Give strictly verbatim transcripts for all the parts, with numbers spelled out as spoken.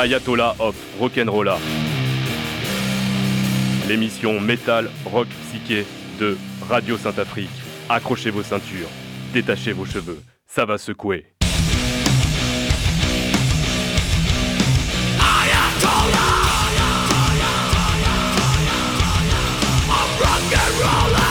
Ayatollah of Rock'n'Rolla. L'émission métal, rock, psyché de Radio Saint-Afrique. Accrochez vos ceintures, détachez vos cheveux, ça va secouer. Ayatollah of Rock'n'Rolla.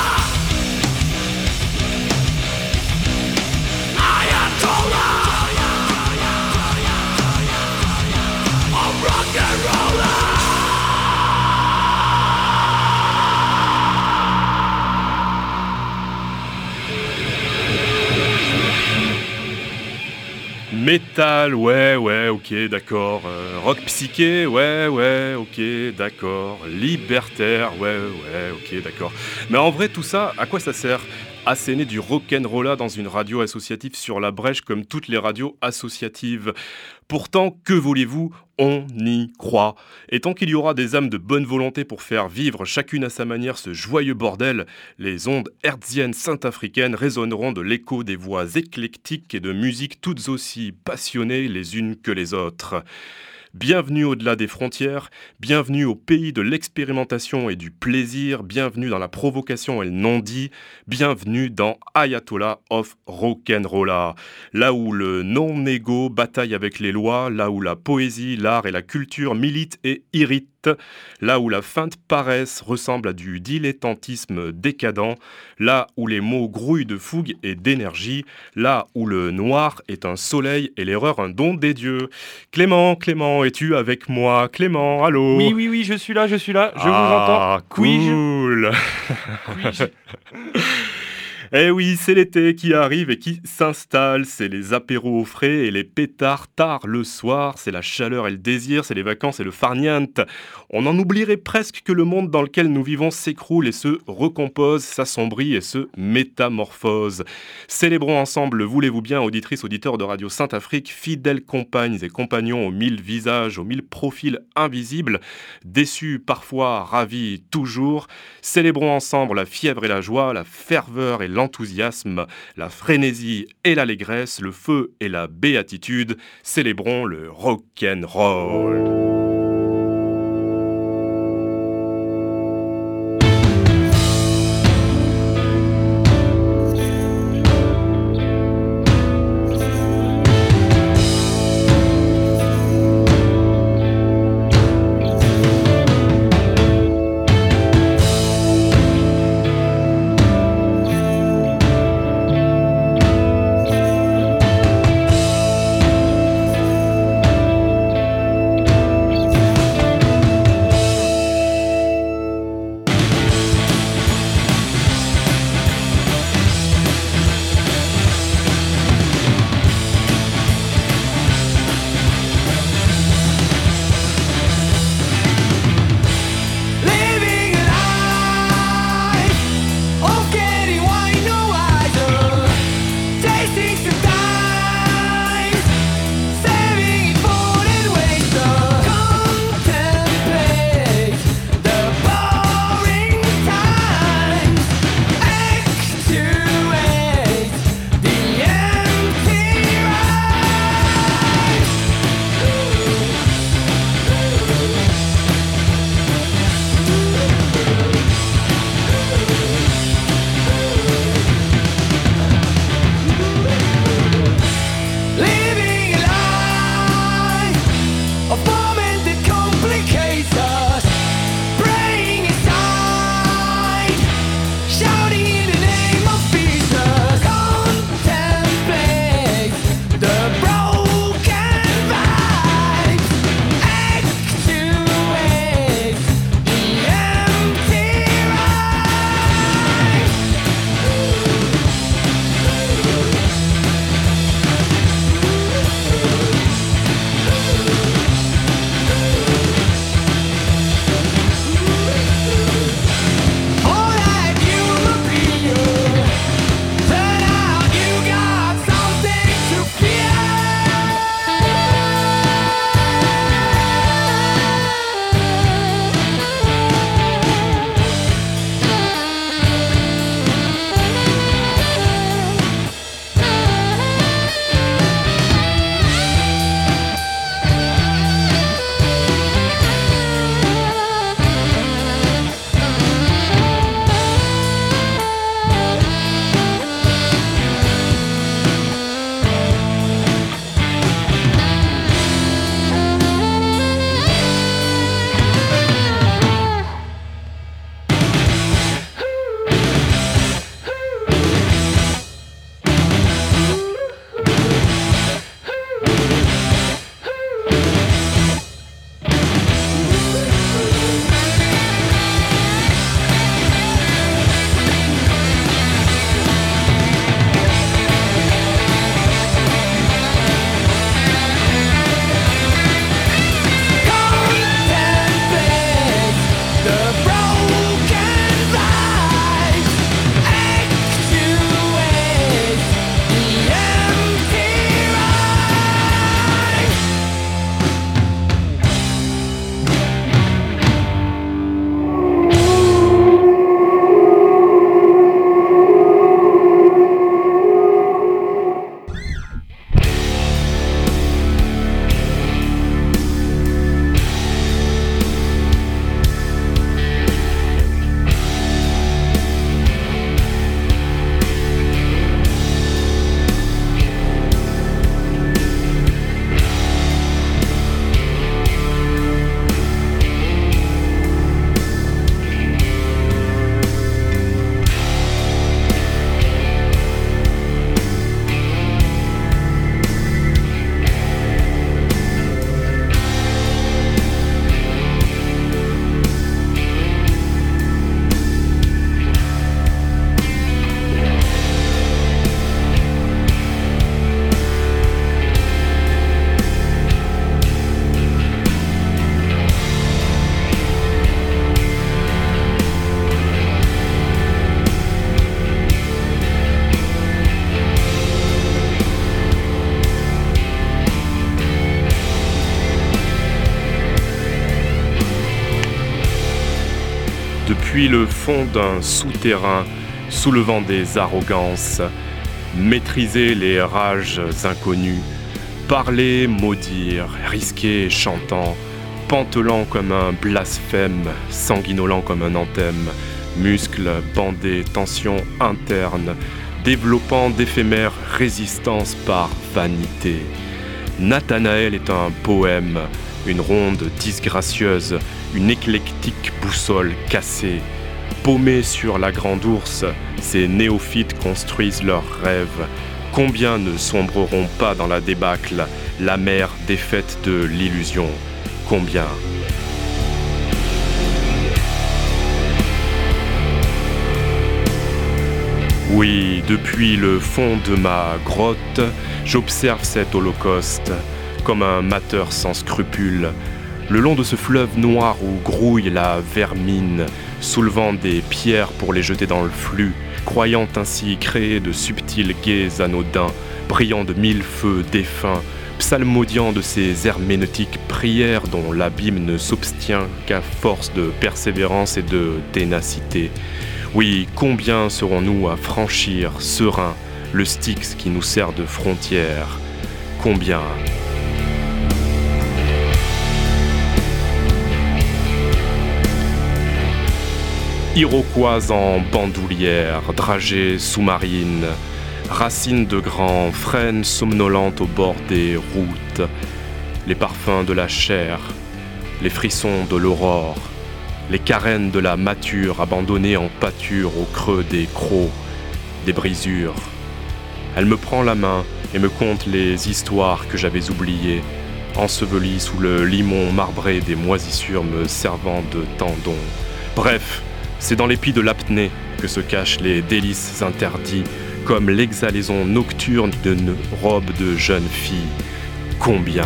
Métal, ouais, ouais, ok, d'accord. Euh, rock psyché, ouais, ouais, ok, d'accord. Libertaire, ouais, ouais, ok, d'accord. Mais en vrai, tout ça, à quoi ça sert ? Asséner du rock'n'rolla dans une radio associative sur la brèche comme toutes les radios associatives. Pourtant, que voulez-vous ? On y croit. Et tant qu'il y aura des âmes de bonne volonté pour faire vivre chacune à sa manière ce joyeux bordel, les ondes hertziennes saint-africaines résonneront de l'écho des voix éclectiques et de musiques toutes aussi passionnées les unes que les autres. Bienvenue au-delà des frontières, bienvenue au pays de l'expérimentation et du plaisir, bienvenue dans la provocation et le non-dit, bienvenue dans Ayatollah of Rock'n'Rolla, là où le non-égo bataille avec les lois, là où la poésie, l'art et la culture militent et irritent, là où la feinte paresse ressemble à du dilettantisme décadent, là où les mots grouillent de fougue et d'énergie, là où le noir est un soleil et l'erreur un don des dieux. Clément, Clément, es-tu avec moi ? Clément, allô ? Oui, oui, oui, je suis là, je suis là, je ah, vous entends. Cool. Oui, je... Eh oui, c'est l'été qui arrive et qui s'installe, c'est les apéros au frais et les pétards tard le soir, c'est la chaleur et le désir, c'est les vacances et le farniente. On en oublierait presque que le monde dans lequel nous vivons s'écroule et se recompose, s'assombrit et se métamorphose. Célébrons ensemble, voulez-vous bien, auditrices, auditeurs de Radio Saint-Afrique, fidèles compagnes et compagnons aux mille visages, aux mille profils invisibles, déçus parfois, ravis toujours. Célébrons ensemble la fièvre et la joie, la ferveur et l'enthousiasme, la frénésie et l'allégresse, le feu et la béatitude. Célébrons le rock'n'roll. depuis le fond d'un souterrain, soulevant des arrogances, maîtriser les rages inconnues, parler, maudire, risquer, chantant, pantelant comme un blasphème, sanguinolent comme un anthème, muscles bandés, tension interne, développant d'éphémères résistances par vanité. Nathanaël est un poème, une ronde disgracieuse, une éclectique boussole cassée. Paumés sur la grande ours, ces néophytes construisent leurs rêves. Combien ne sombreront pas dans la débâcle, la mer défaite de l'illusion? Combien? Oui, depuis le fond de ma grotte, j'observe cet holocauste, comme un mateur sans scrupules, le long de ce fleuve noir où grouille la vermine, soulevant des pierres pour les jeter dans le flux, croyant ainsi créer de subtils guets anodins, brillant de mille feux défunts, psalmodiant de ces herméneutiques prières dont l'abîme ne s'obstient qu'à force de persévérance et de ténacité. Oui, combien serons-nous à franchir, sereins, le Styx qui nous sert de frontière? Combien? Iroquois en bandoulière, dragées sous-marines, racines de grands frênes somnolentes au bord des routes, les parfums de la chair, les frissons de l'aurore, les carènes de la mature abandonnée en pâture au creux des crocs, des brisures. Elle me prend la main et me conte les histoires que j'avais oubliées, ensevelies sous le limon marbré des moisissures me servant de tendons. Bref, c'est dans l'épi de l'apnée que se cachent les délices interdits, comme l'exhalaison nocturne d'une robe de jeune fille. Combien?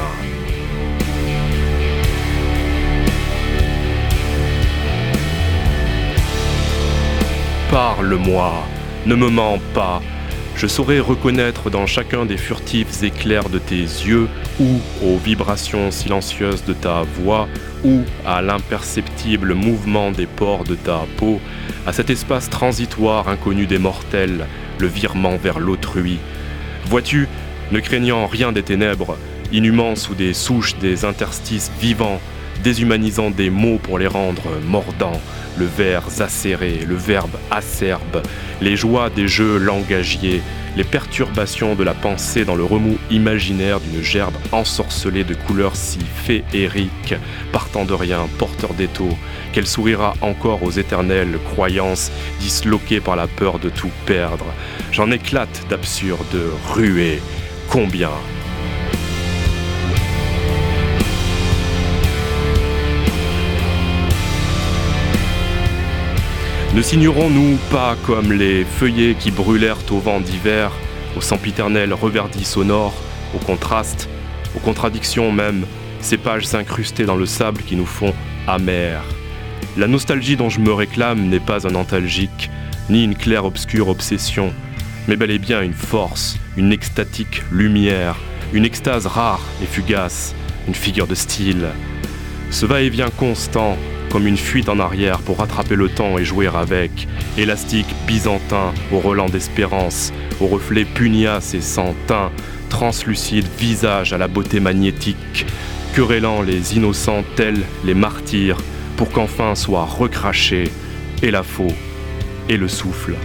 Parle-moi, ne me mens pas. Je saurais reconnaître dans chacun des furtifs éclairs de tes yeux, ou aux vibrations silencieuses de ta voix, ou à l'imperceptible mouvement des pores de ta peau, à cet espace transitoire inconnu des mortels, le virement vers l'autrui. Vois-tu, ne craignant rien des ténèbres, inhumant sous des souches des interstices vivants, déshumanisant des mots pour les rendre mordants, le vers acéré, le verbe acerbe, les joies des jeux langagiers, les perturbations de la pensée dans le remous imaginaire d'une gerbe ensorcelée de couleurs si féeriques, partant de rien, porteur d'étau, qu'elle sourira encore aux éternelles croyances disloquées par la peur de tout perdre. J'en éclate d'absurdes ruées. Combien ? Ne signerons-nous pas comme les feuillets qui brûlèrent au vent d'hiver, au sempiternel reverdis sonore, au contraste, aux contradictions même, ces pages incrustées dans le sable qui nous font amers. La nostalgie dont je me réclame n'est pas un antalgique, ni une claire-obscure obsession, mais bel et bien une force, une extatique lumière, une extase rare et fugace, une figure de style. Ce va-et-vient constant, comme une fuite en arrière pour rattraper le temps et jouer avec, élastique byzantin au relent d'espérance, au reflet pugnace et sans teint, translucide visage à la beauté magnétique, querellant les innocents tels les martyrs, pour qu'enfin soit recraché, et la faux, et le souffle.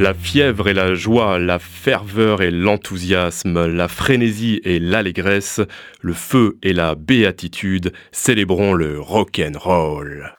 La fièvre et la joie, la ferveur et l'enthousiasme, la frénésie et l'allégresse, le feu et la béatitude, célébrons le rock'n'roll.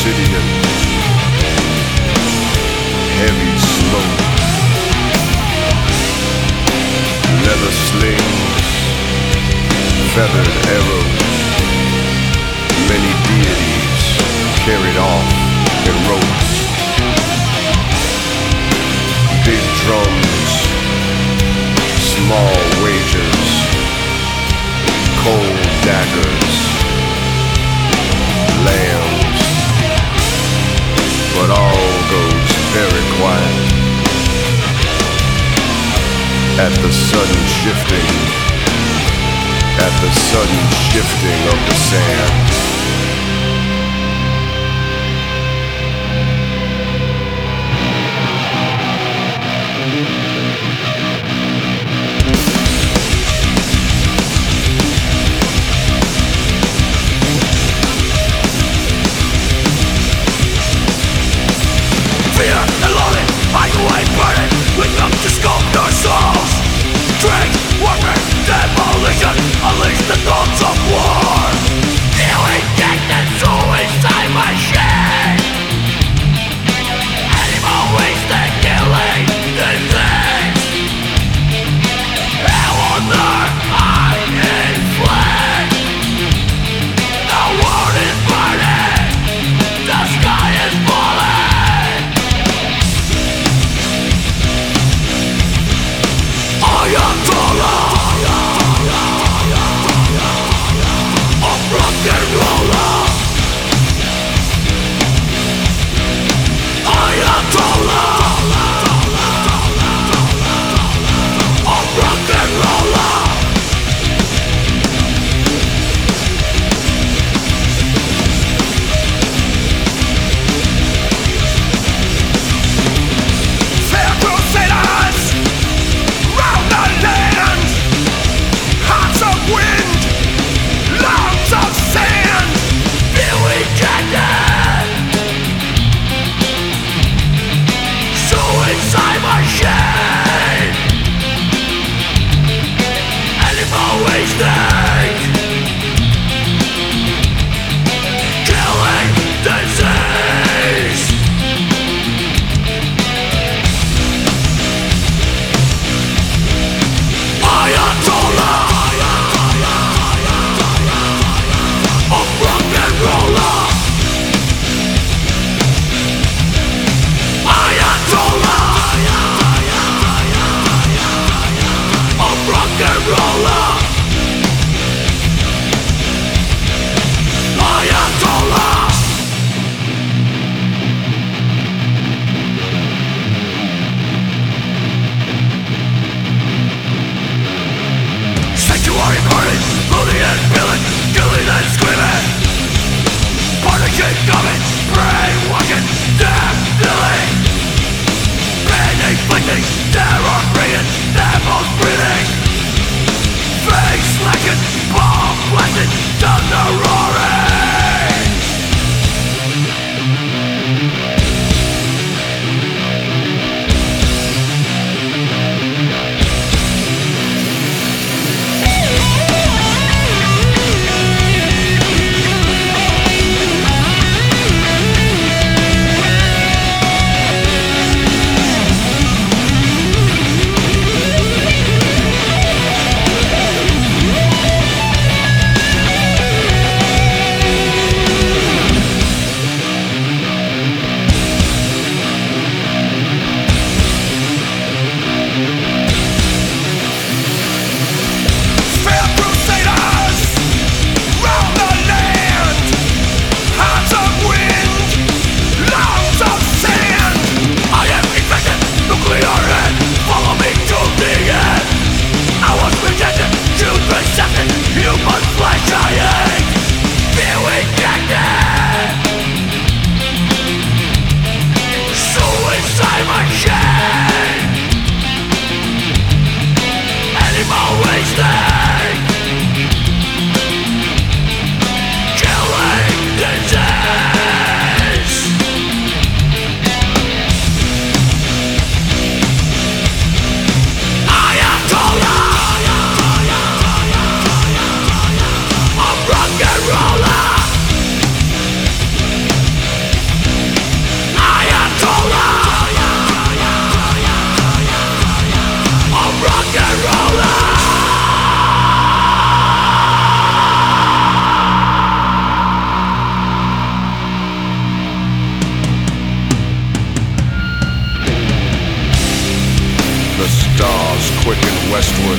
obsidian, heavy smoke, leather slings, feathered arrows, many deities carried off in ropes, big drums, small wages, cold daggers, lambs, but all goes very quiet at the sudden shifting, at the sudden shifting of the sand. Unleash the thoughts of war. Feeling dead suicide machine. Animal waste and killing disease. Hell on earth, I inflict. The world is burning. The sky is falling. I am Torah. stars quicken westward.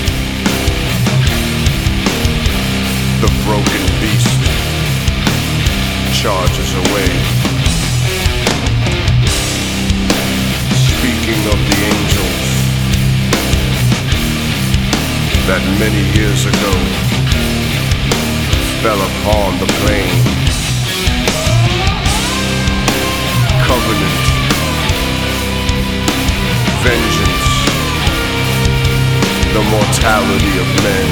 The broken beast charges away. Speaking of the angels that many years ago fell upon the plain. Covenant, vengeance, the mortality of men.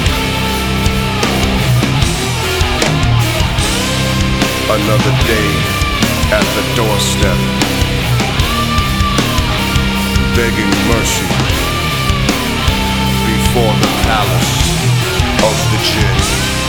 Another day at the doorstep, begging mercy before the palace of the Jinn.